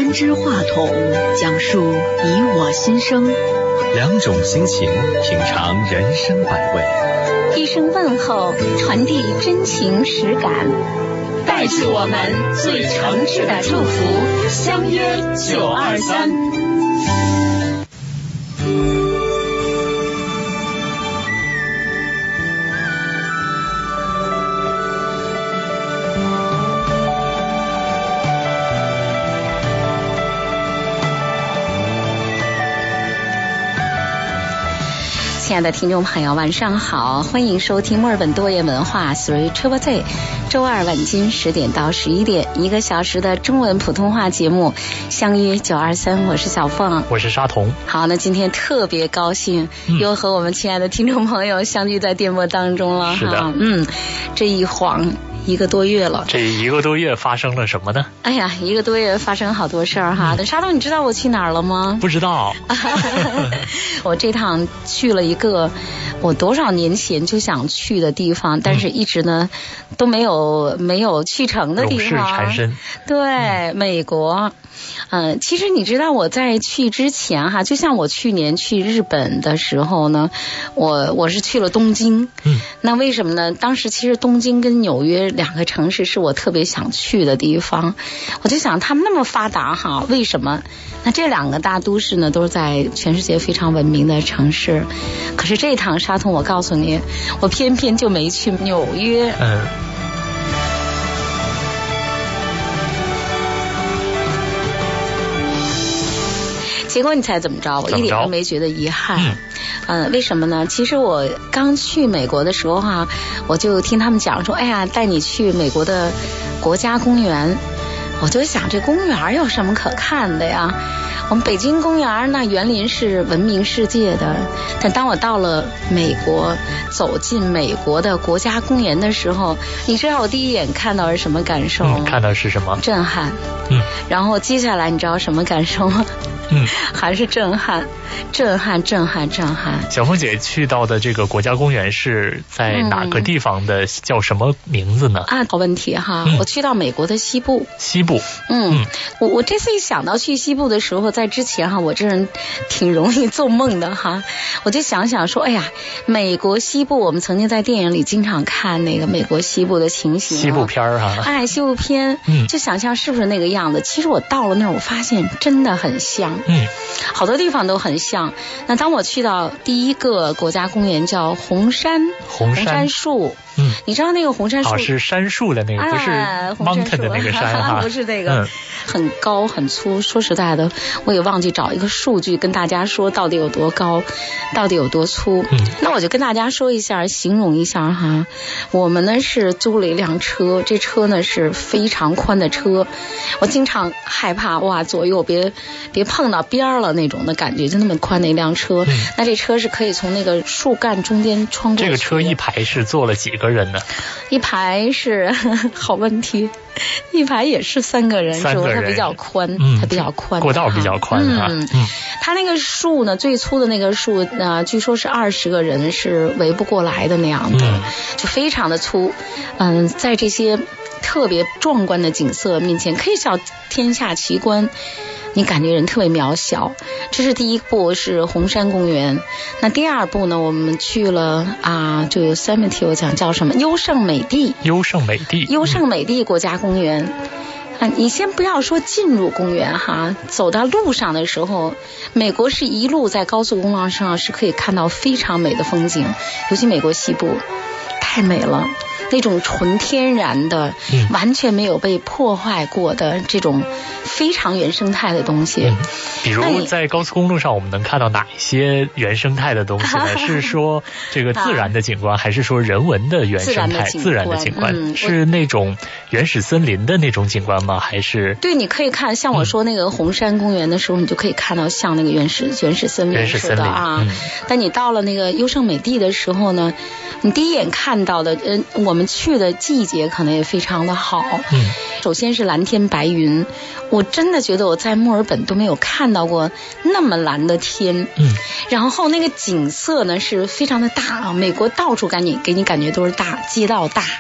3支话筒，讲述你我心声 ，2种心情，品尝人生百味。 一声问候，传递真情实感， 带着我们最诚挚的祝福，相约923。 亲爱的听众朋友，晚上好，欢迎收听墨尔本多元文化 Three Triple Day， 周二晚间10点到11点，1个小时的中文普通话节目，相约923，我是小凤， 我是沙童。 好，那今天特别高兴，又和我们亲爱的听众朋友相聚在电波当中了。 是的， 这一晃1个多月了。 这1个多月发生了什么呢？ 哎呀，1个多月发生好多事儿哈。沙东，你知道我去哪儿了吗？ 不知道。 我这趟去了一个我多少年前就想去的地方，但是一直呢都没有去成的地方。 永世缠身。 对，美国。其实你知道我在去之前哈，就像我去年去日本的时候呢，我是去了东京。那为什么呢？当时其实东京跟纽约2个城市是我特别想去的地方。我就想他们那么发达哈，为什么？那这2个大都市呢，都是在全世界非常闻名的城市。可是这趟沙通，我告诉你，我偏偏就没去纽约。结果你猜怎么着？我一点都没觉得遗憾。为什么呢？其实我刚去美国的时候哈，我就听他们讲说，哎呀，带你去美国的国家公园。我就想，这公园有什么可看的呀？我们北京公园那园林是闻名世界的，但当我到了美国，走进美国的国家公园的时候，你知道我第一眼看到是什么感受吗？ 看到是什么？ 震撼。然后接下来你知道什么感受吗？还是震撼。 小凤姐去到的这个国家公园是在哪个地方的？叫什么名字呢？ 好问题哈。我去到美国的西部。我这次一想到去西部的时候，在之前哈，我这人挺容易做梦的哈。我就想说，哎呀，美国西部，我们曾经在电影里经常看那个美国西部的情形。 西部片哈。 西部片。就想象是不是那个样子？其实我到了那儿，我发现真的很像。好多地方都很像。那当我去到第一个国家公园叫红杉树。你知道那个红杉树是杉树的那个，不是 mountain 的那个杉哈， 不是那个，很高很粗。说实在的，我也忘记找一个数据跟大家说到底有多高，到底有多粗。那我就跟大家说一下，形容一下哈。我们呢是租了一辆车，这车呢是非常宽的车。我经常害怕哇，左右别碰到边了那种的感觉，就那么宽的一辆车。那这车是可以从那个树干中间穿过去。 这个车一排是坐了几个人呢？ 一排是好问题，一排也是3个人，说它比较宽，它比较宽， 过道比较宽啊。 它那个树呢，最粗的那个树据说是20个人是围不过来的那样的，就非常的粗。在这些特别壮观的景色面前，可以叫天下奇观。你感觉人特别渺小。这是第一步，是红杉公园。那第2步呢，我们去了就有 Yosemite， 我讲叫什么优胜美地国家公园。你先不要说进入公园哈，走到路上的时候，美国是一路在高速公路上是可以看到非常美的风景，尤其美国西部太美了。那种纯天然的，完全没有被破坏过的这种非常原生态的东西。 比如在高速公路上我们能看到哪一些原生态的东西呢？是说这个自然的景观，还是说人文的原生态？自然的景观。是那种原始森林的那种景观吗？还是？对， 你可以看，像我说那个红杉公园的时候，你就可以看到像那个原始森林似的啊。但你到了那个优胜美地的时候呢，你第一眼看到的，我们去的季节可能也非常的好。首先是蓝天白云，我真的觉得我在墨尔本都没有看到过那么蓝的天。然后那个景色呢是非常的大啊，美国到处给你感觉都是大，街道大。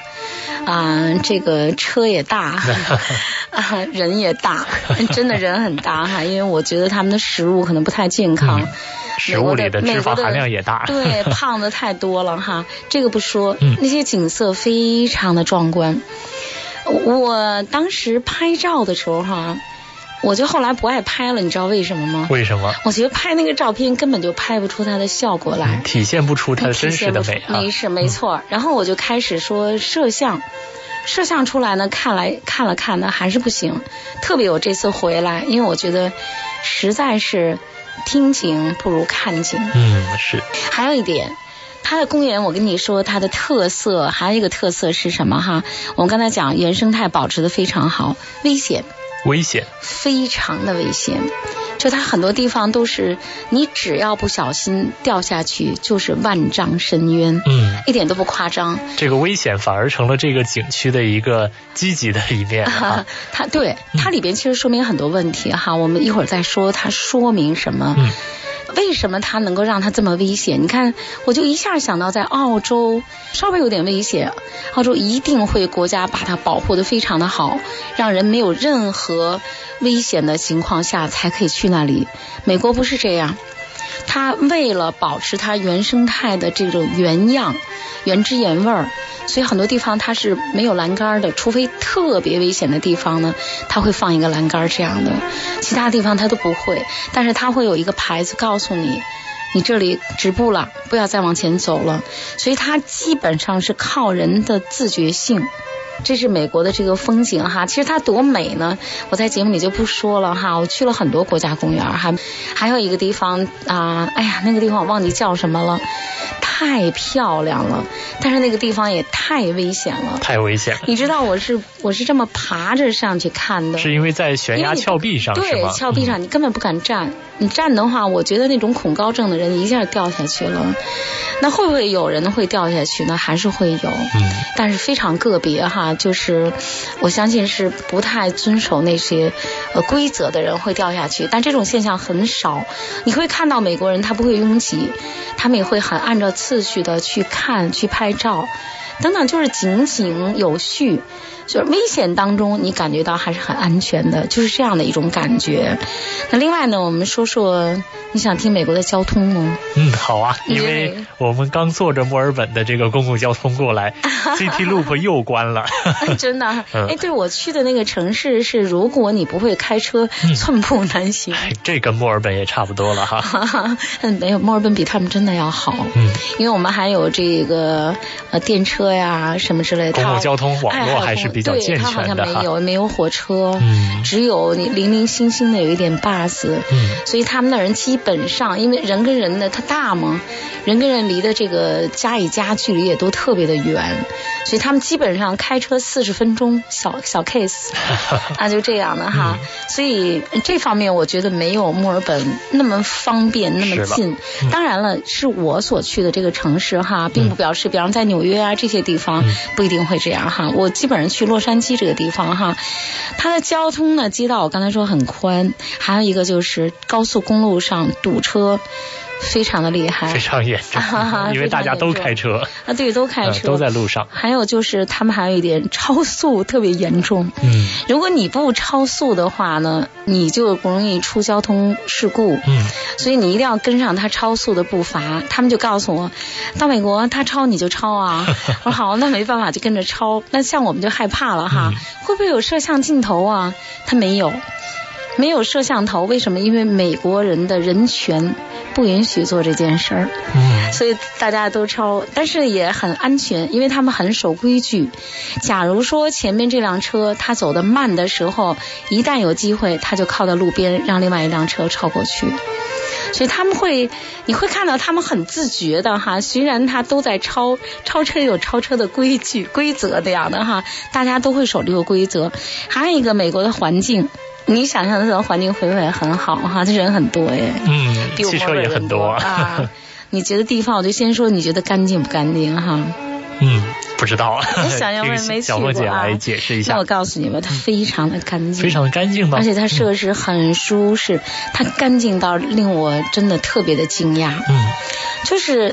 这个车也大人也大，真的人很大哈，因为我觉得他们的食物可能不太健康。 食物里的脂肪含量也大， 对，胖的太多了哈。这个不说，那些景色非常的壮观。我当时拍照的时候哈，我就后来不爱拍了，你知道为什么吗？ 为什么？ 我觉得拍那个照片根本就拍不出它的效果来， 体现不出它的真实的美。 没错。然后我就开始说摄像出来呢，看了看呢还是不行。特别我这次回来，因为我觉得实在是听景不如看景。 是。还有一点，它的公园我跟你说它的特色，还有一个特色是什么哈？我们刚才讲原生态保持得非常好，危险非常的危险，就它很多地方都是你只要不小心掉下去就是万丈深渊，一点都不夸张。 这个危险反而成了这个景区的一个积极的一面它里边其实说明很多问题哈，我们一会儿再说它说明什么。为什么它能够让它这么危险？你看，我就一下想到在澳洲稍微有点危险，澳洲一定会国家把它保护得非常的好，让人没有任何危险的情况下才可以去那里。美国不是这样，它为了保持它原生态的这种原样、原汁原味儿，所以很多地方它是没有栏杆的，除非特别危险的地方呢，它会放一个栏杆这样的，其他地方它都不会。但是它会有一个牌子告诉你，你这里止步了，不要再往前走了。所以它基本上是靠人的自觉性。这是美国的这个风景哈，其实它多美呢，我在节目里就不说了哈。我去了很多国家公园，还有一个地方那个地方我忘记叫什么了，太漂亮了，但是那个地方也太危险了。你知道我是这么爬着上去看的， 是因为在悬崖峭壁上， 对，峭壁上你根本不敢站，你站的话，我觉得那种恐高症的人一下掉下去了。那会不会有人会掉下去呢？还是会有，但是非常个别哈，就是我相信是不太遵守那些规则的人会掉下去，但这种现象很少。你会看到美国人他不会拥挤，他们也会很按照次序的去看、去拍照等等，就是井井有序。就是危险当中你感觉到还是很安全的，就是这样的一种感觉。那另外呢，我们说说你想听美国的交通吗？ 好啊，因为我们刚坐着墨尔本的这个公共交通过来City Loop 又关了真的对，我去的那个城市是如果你不会开车寸步难行。 这跟墨尔本也差不多了哈没有，墨尔本比他们真的要好。因为我们还有这个电车呀什么之类的， 公共交通网络还是比较健全的哈。 对，它好像没有火车，只有你零零星星的有一点 bus。所以他们的人基本上，因为人跟人的它大嘛，人跟人离的这个家与家距离也都特别的远，所以他们基本上开车40分钟小 case 就这样的哈。所以这方面我觉得没有墨尔本那么方便那么近。当然了，是我所去的这个城市哈，并不表示比方在纽约啊这些地方不一定会这样哈。我基本上去洛杉矶这个地方哈，它的交通呢街道我刚才说很宽，还有一个就是高速公路上堵车非常的厉害， 非常严重因为大家都开车对，都开车， 都在路上。 还有就是他们还有一点超速特别严重。如果你不超速的话呢，你就容易出交通事故。所以你一定要跟上他超速的步伐。他们就告诉我，到美国他超你就超啊我说好，那没办法就跟着超。那像我们就害怕了哈，会不会有摄像镜头啊？他没有摄像头，为什么？因为美国人的人权不允许做这件事儿。所以大家都超，但是也很安全，因为他们很守规矩。假如说前面这辆车他走得慢的时候，一旦有机会他就靠在路边让另外一辆车超过去。所以你会看到他们很自觉的哈，虽然他都在超车有超车的规矩规则这样的哈，大家都会守这个规则。还有一个美国的环境，你想象的环境会不会很好哈？这人很多耶， 汽车也很多你觉得地方，我就先说你觉得干净不干净哈？ 不知道小杨妹没去过小凤姐来解释一下。 那我告诉你吧，它非常的干净， 非常的干净吗？ 而且它设施很舒适，它干净到令我真的特别的惊讶。就是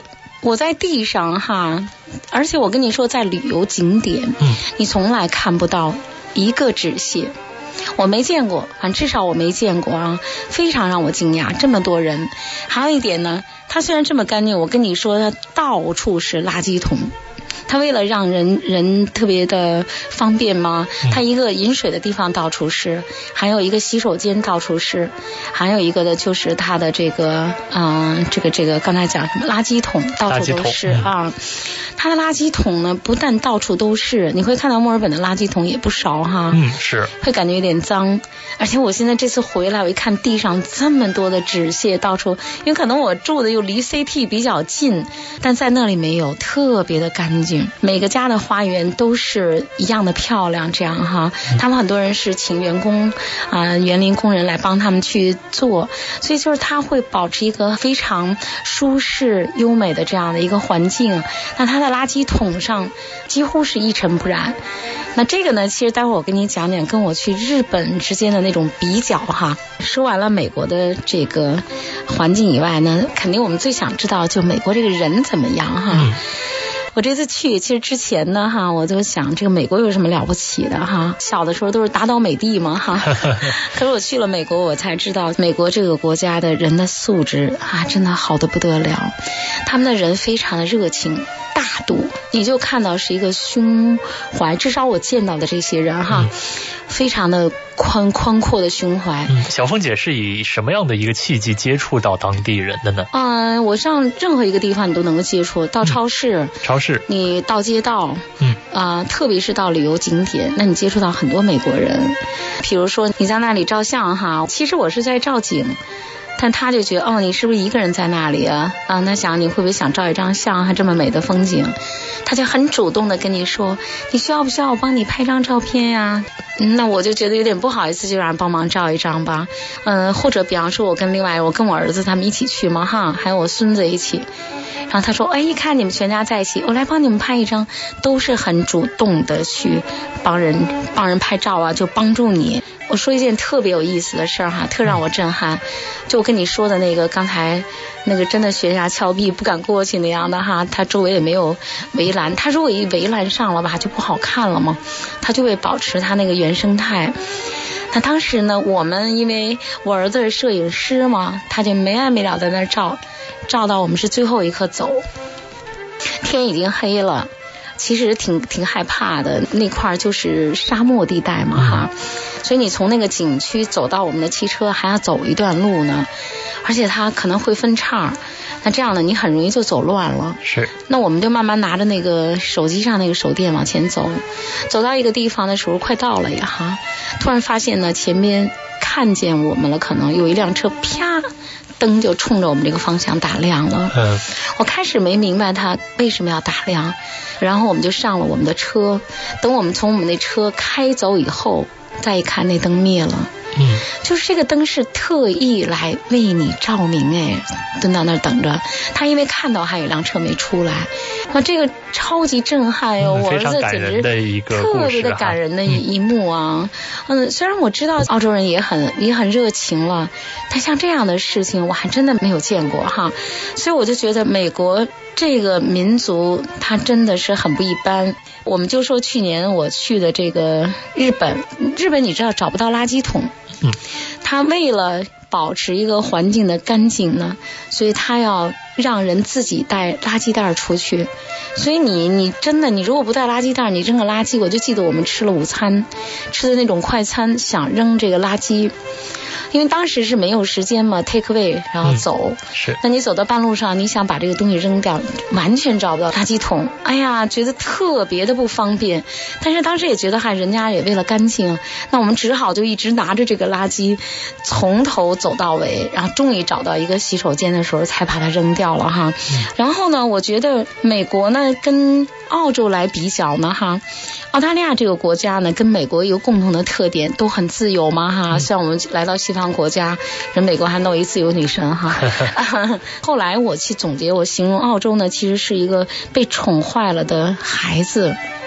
我在地上哈，而且我跟你说，在旅游景点，你从来看不到一个纸屑。我没见过，至少我没见过啊，非常让我惊讶，这么多人。还有一点呢，它虽然这么干净，我跟你说，它到处是垃圾桶。他为了让人特别的方便嘛，他一个饮水的地方到处是，还有一个洗手间到处是，还有一个的就是他的这个这个刚才讲什么垃圾桶到处都是啊。他的垃圾桶呢，不但到处都是，你会看到墨尔本的垃圾桶也不少哈， 是， 会感觉有点脏。而且我现在这次回来，我一看地上这么多的纸屑到处，因为可能我住的又离 CT 比较近，但在那里没有，特别的干净。每个家的花园都是一样的漂亮，这样哈。他们很多人是请员工园林工人来帮他们去做，所以就是他会保持一个非常舒适优美的这样的一个环境。那他的垃圾桶上几乎是一尘不染。那这个呢，其实待会儿我跟你讲讲跟我去日本之间的那种比较哈。说完了美国的这个环境以外呢，肯定我们最想知道就美国这个人怎么样哈。我这次去，其实之前呢哈，我就想这个美国有什么了不起的哈？小的时候都是打倒美帝嘛哈。可是我去了美国，我才知道美国这个国家的人的素质真的好得不得了。他们的人非常的热情大度，你就看到是一个胸怀，至少我见到的这些人哈，非常的宽阔的胸怀。 小凤姐是以什么样的一个契机接触到当地人的呢？ 我上任何一个地方你都能够接触到，超市，你到街道，特别是到旅游景点，那你接触到很多美国人。比如说你在那里照相哈，其实我是在照景。但他就觉得你是不是一个人在那里那想你会不会想照一张相，还这么美的风景，他就很主动的跟你说，你需要不需要我帮你拍张照片呀？那我就觉得有点不好意思，就让人帮忙照一张吧。或者比方说我跟我儿子他们一起去嘛哈，还有我孙子一起。然后他说一看你们全家在一起，我来帮你们拍一张，都是很主动的去帮人拍照就帮助你。我说一件特别有意思的事儿哈，特让我震撼。就我跟你说的那个刚才那个真的悬崖峭壁不敢过去那样的哈，它周围也没有围栏，它如果一围栏上了吧就不好看了嘛，它就会保持它那个原生态。那当时呢，我们因为我儿子是摄影师嘛，他就没完没了在那照到我们是最后一刻走，天已经黑了，其实挺害怕的。那块就是沙漠地带嘛哈，所以你从那个景区走到我们的汽车还要走一段路呢，而且它可能会分叉，那这样呢你很容易就走乱了。 是。 那我们就慢慢拿着那个手机上那个手电往前走到一个地方的时候快到了呀哈，突然发现呢前面看见我们了，可能有一辆车啪灯就冲着我们这个方向打亮了。我开始没明白他为什么要打亮，然后我们就上了我们的车，等我们从我们那车开走以后，再一看那灯灭了。就是这个灯是特意来为你照明蹲到那儿等着。他因为看到还有一辆车没出来，这个超级震撼哟！我儿子简直特别的感人的一幕啊。虽然我知道澳洲人也很热情了，但像这样的事情我还真的没有见过哈。所以我就觉得美国这个民族它真的是很不一般。我们就说去年我去的这个日本你知道找不到垃圾桶。他为了保持一个环境的干净呢，所以他要让人自己带垃圾袋出去。所以你真的，你如果不带垃圾袋，你扔个垃圾，我就记得我们吃了午餐，吃的那种快餐，想扔这个垃圾，因为当时是没有时间嘛 ，take away 然后走。 是。 那你走到半路上，你想把这个东西扔掉，完全找不到垃圾桶，哎呀，觉得特别的不方便。但是当时也觉得人家也为了干净，那我们只好就一直拿着这个垃圾，从头走到尾，然后终于找到一个洗手间的时候，才把它扔掉了哈。然后呢，我觉得美国呢跟澳洲来比较呢哈，澳大利亚这个国家呢跟美国有共同的特点，都很自由嘛哈。像我们来到西方国家，人美国还弄一自由女神哈。后来我去总结，我形容澳洲呢，其实是一个被宠坏了的孩子。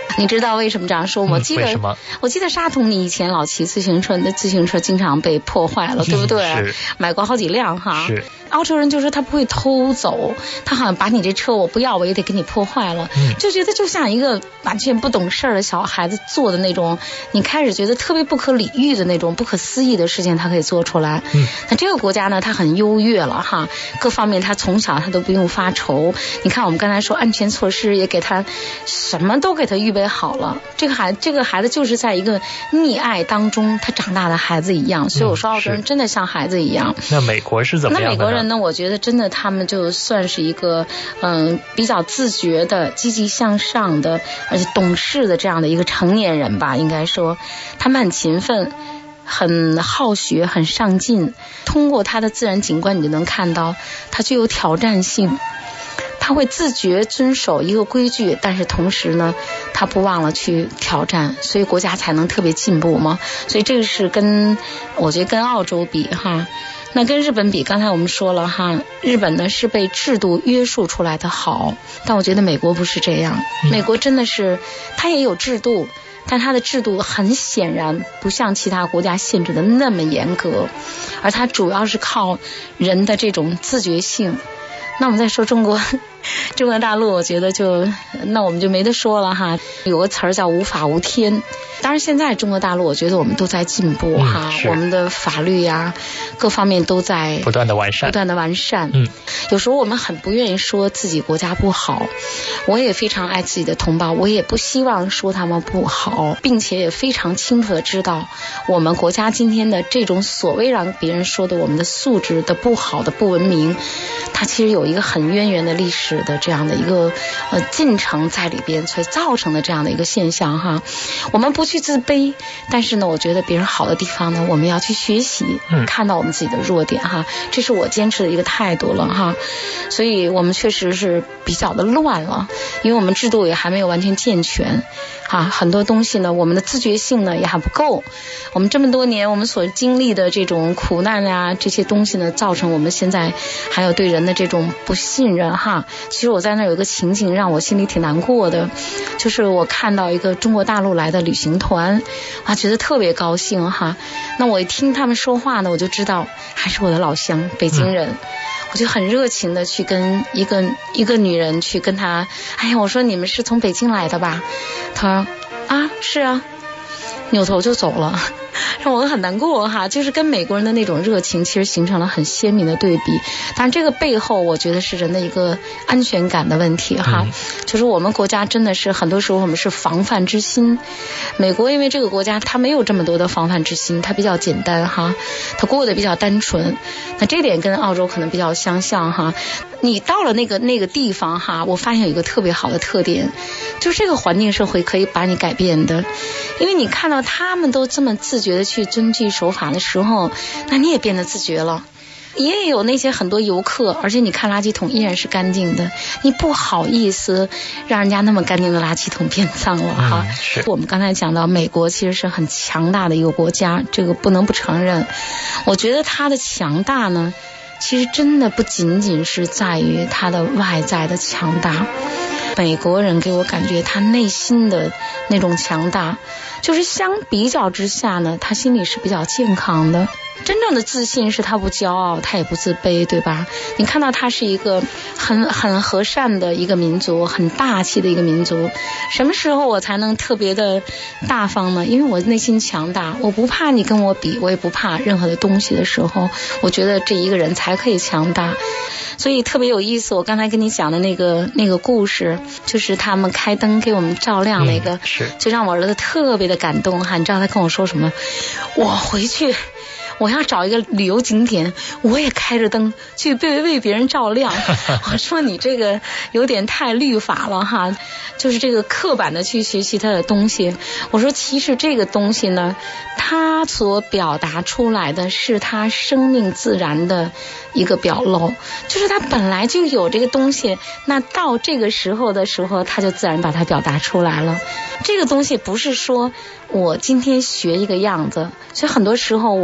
你知道为什么这样说吗？我记得沙童你以前老骑自行车，你的自行车经常被破坏了，对不对？ 是买过好几辆哈。 是。 澳洲人就说他不会偷走，他好像把你这车我不要，我也得给你破坏了，就觉得就像一个完全不懂事儿的小孩子做的那种，你开始觉得特别不可理喻的那种不可思议的事情，他可以做出来。那这个国家呢，他很优越了哈，各方面他从小他都不用发愁。你看我们刚才说安全措施也给他什么都给他预备好了，这个孩子就是在一个溺爱当中他长大的孩子一样，所以我说澳洲人真的像孩子一样。 那美国是怎么样的呢？ 那美国人呢，我觉得真的他们就算是一个比较自觉的、积极向上的，而且懂事的这样的一个成年人吧，应该说他们很勤奋，很好学，很上进。通过他的自然景观你就能看到他具有挑战性，他会自觉遵守一个规矩，但是同时呢他不忘了去挑战，所以国家才能特别进步嘛。所以这个是我觉得跟澳洲比哈。那跟日本比，刚才我们说了哈，日本呢是被制度约束出来的好，但我觉得美国不是这样。美国真的是它也有制度，但它的制度很显然不像其他国家限制的那么严格，而它主要是靠人的这种自觉性。那我们再说中国大陆，我觉得那我们就没得说了哈。有个词儿叫无法无天。当然现在中国大陆我觉得我们都在进步哈，我们的法律呀各方面都在不断的完善。 有时候我们很不愿意说自己国家不好，我也非常爱自己的同胞，我也不希望说他们不好，并且也非常清楚的知道我们国家今天的这种所谓让别人说的我们的素质的不好的不文明，它其实有一个很渊源的历史的这样的一个进程在里边，所以造成的这样的一个现象哈。我们不去自卑，但是呢我觉得别人好的地方呢我们要去学习，看到我们自己的弱点哈，这是我坚持的一个态度了哈。所以我们确实是比较的乱了，因为我们制度也还没有完全健全哈，很多东西呢我们的自觉性呢也还不够，我们这么多年我们所经历的这种苦难啊这些东西呢，造成我们现在还有对人的这种不信任哈。其实我在那有一个情景让我心里挺难过的，就是我看到一个中国大陆来的旅行团，我觉得特别高兴哈。那我一听他们说话呢，我就知道还是我的老乡北京人，我就很热情的去跟一个女人去跟她，哎呀，我说你们是从北京来的吧？她说啊是啊，扭头就走了。让我很难过哈，就是跟美国人的那种热情其实形成了很鲜明的对比。但这个背后我觉得是人的一个安全感的问题哈，就是我们国家真的是很多时候我们是防范之心，美国因为这个国家它没有这么多的防范之心，它比较简单哈，它过得比较单纯，那这点跟澳洲可能比较相像哈。你到了那个地方哈，我发现有一个特别好的特点，就是这个环境社会可以把你改变的，因为你看到他们都这么自觉的去遵纪守法的时候，那你也变得自觉了。也有那些很多游客，而且你看垃圾桶依然是干净的，你不好意思让人家那么干净的垃圾桶变脏了哈。我们刚才讲到美国其实是很强大的一个国家，这个不能不承认。我觉得它的强大呢，其实真的不仅仅是在于它的外在的强大，美国人给我感觉他内心的那种强大，就是相比较之下呢，他心里是比较健康的。真正的自信是他不骄傲，他也不自卑，对吧？你看到他是一个很和善的一个民族，很大气的一个民族。什么时候我才能特别的大方呢？因为我内心强大，我不怕你跟我比，我也不怕任何的东西的时候，我觉得这一个人才可以强大。所以特别有意思，我刚才跟你讲的那个故事，就是他们开灯给我们照亮那个，就让我儿子特别的感动哈。你知道他跟我说什么？我回去我要找一个旅游景点，我也开着灯去为别人照亮。我说你这个有点太律法了哈，就是这个刻板的去学习他的东西。我说其实这个东西呢，他所表达出来的是他生命自然的一个表露，就是他本来就有这个东西，那到这个时候他就自然把它表达出来了。这个东西不是说我今天学一个样子，所以很多时候我就觉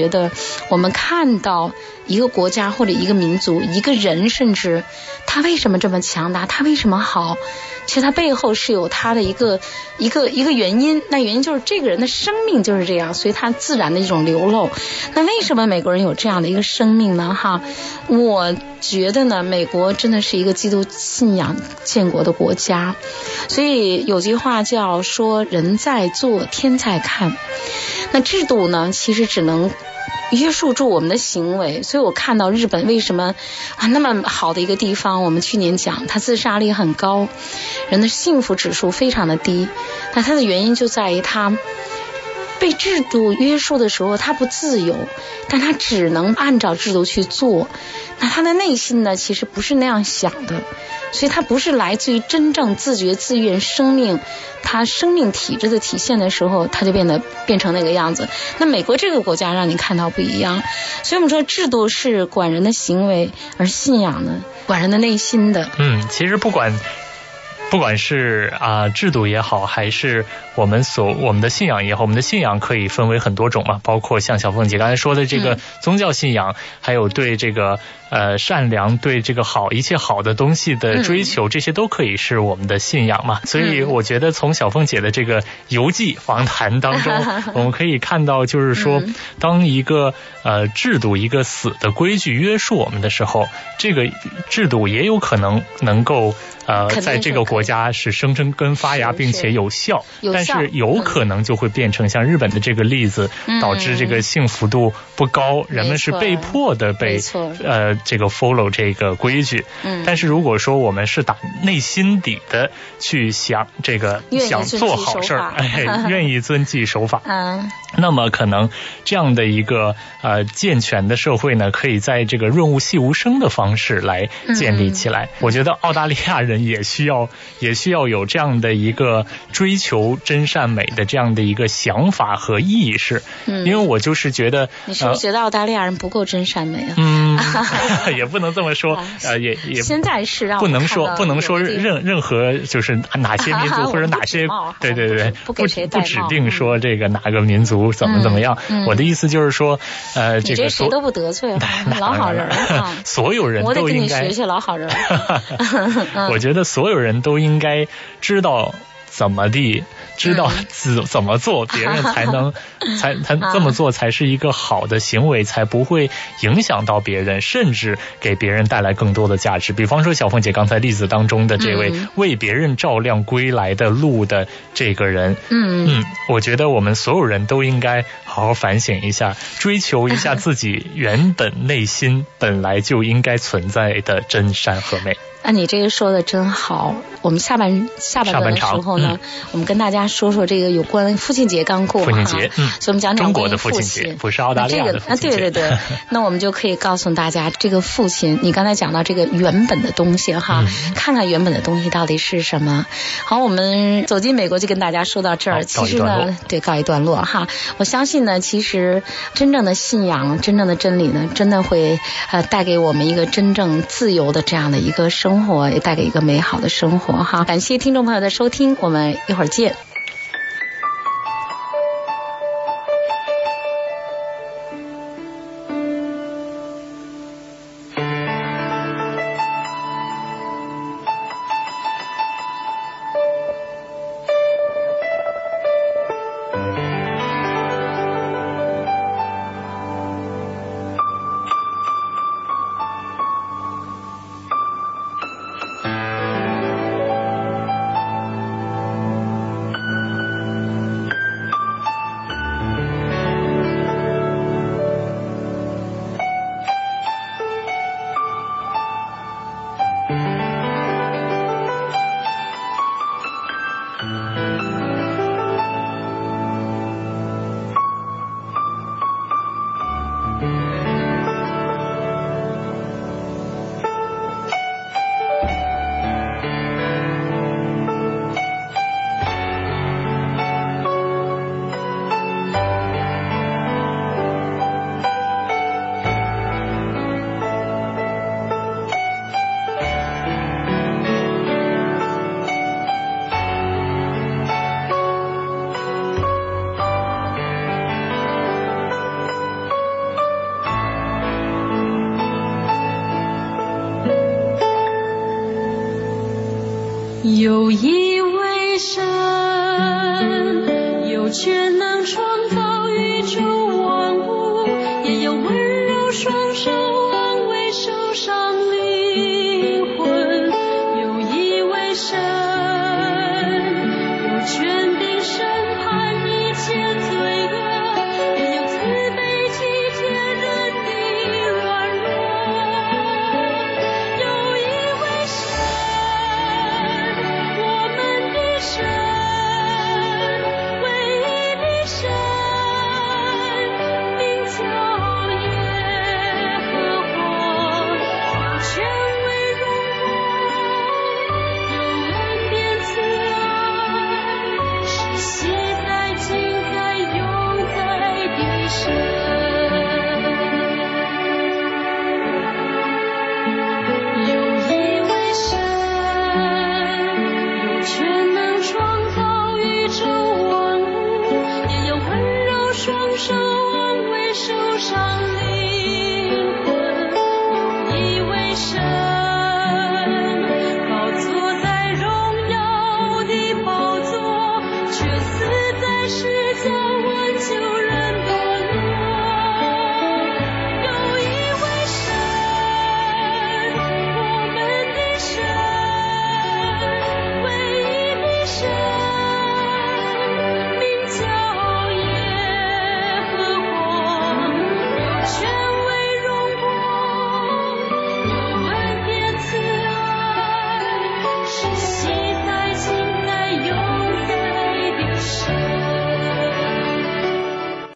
觉得我们看到一个国家或者一个民族一个人，甚至他为什么这么强大，他为什么好，其实他背后是有他的一个原因，那原因就是这个人的生命就是这样，所以他自然的一种流露。那为什么美国人有这样的一个生命呢？我觉得呢，美国真的是一个基督信仰建国的国家，所以有句话叫说人在做天在看。那制度呢，其实只能约束住我们的行为。所以我看到日本为什么那么好的一个地方，我们去年讲它自杀率很高，人的幸福指数非常的低，那它的原因就在于它被制度约束的时候，他不自由，但他只能按照制度去做。那他的内心呢，其实不是那样想的，所以他不是来自于真正自觉自愿生命，他生命体质的体现的时候，他就变成那个样子。那美国这个国家让你看到不一样，所以我们说制度是管人的行为，而信仰呢，管人的内心的。 其实不管是制度也好，还是我们的信仰也好，我们的信仰可以分为很多种嘛，包括像小凤姐刚才说的这个宗教信仰，还有对这个善良，对这个一切好的东西的追求，这些都可以是我们的信仰嘛。所以我觉得从小凤姐的这个游记访谈当中，我们可以看到，就是说当一个制度，一个死的规矩约束我们的时候，这个制度也有可能够在这个国家是生根发芽并且有效，但是有可能就会变成像日本的这个例子，导致这个幸福度不高，人们是被迫的被这个 follow 这个规矩。但是如果说我们是打内心底的去想这个想做好事儿，愿意遵纪守法，那么可能这样的一个健全的社会呢，可以在这个润物细无声的方式来建立起来。我觉得澳大利亚人也需要有这样的一个追求真善美的这样的一个想法和意识。因为我就是觉得你是不是觉得澳大利亚人不够真善美也不能这么说，也现在是让不能说任何就是哪些民族或者哪些对，不指定说这个哪个民族怎么样。我的意思就是说这个谁都不得罪，老好人所有人都应该， 我得跟你学学老好人我觉得所有人都应该知道怎么做，别人才这么做才是一个好的行为，才不会影响到别人，甚至给别人带来更多的价值。比方说小凤姐刚才例子当中的这位为别人照亮归来的路的这个人，我觉得我们所有人都应该好好反省一下，追求一下自己原本内心本来就应该存在的真善和美。 你这个说的真好。我们下半段的时候呢，我们跟大家说说这个有关父亲节刚过， 父亲节， 所以我们讲中国的父亲节，不是澳大利亚的父亲节。 对，那我们就可以告诉大家，这个父亲，你刚才讲到这个原本的东西看看原本的东西到底是什么。好，我们走进美国就跟大家说到这儿。其实呢，对，告一段落我相信呢，其实真正的信仰，真正的真理呢，真的会带给我们一个真正自由的这样的一个生活，也带给一个美好的生活感谢听众朋友的收听，我们一会儿见。 有一位神，有权能创造宇宙万物，也有温柔双手安慰受伤灵魂。有一位神，有权柄审判一切罪恶，也有慈悲体贴人的软弱。有一位神，我们的神，唯一的神，名叫耶和华，有权威荣光，有恩典慈爱，是昔在今在永在的神。有一位神，有权能创造宇宙万物，也有温柔双手安慰受伤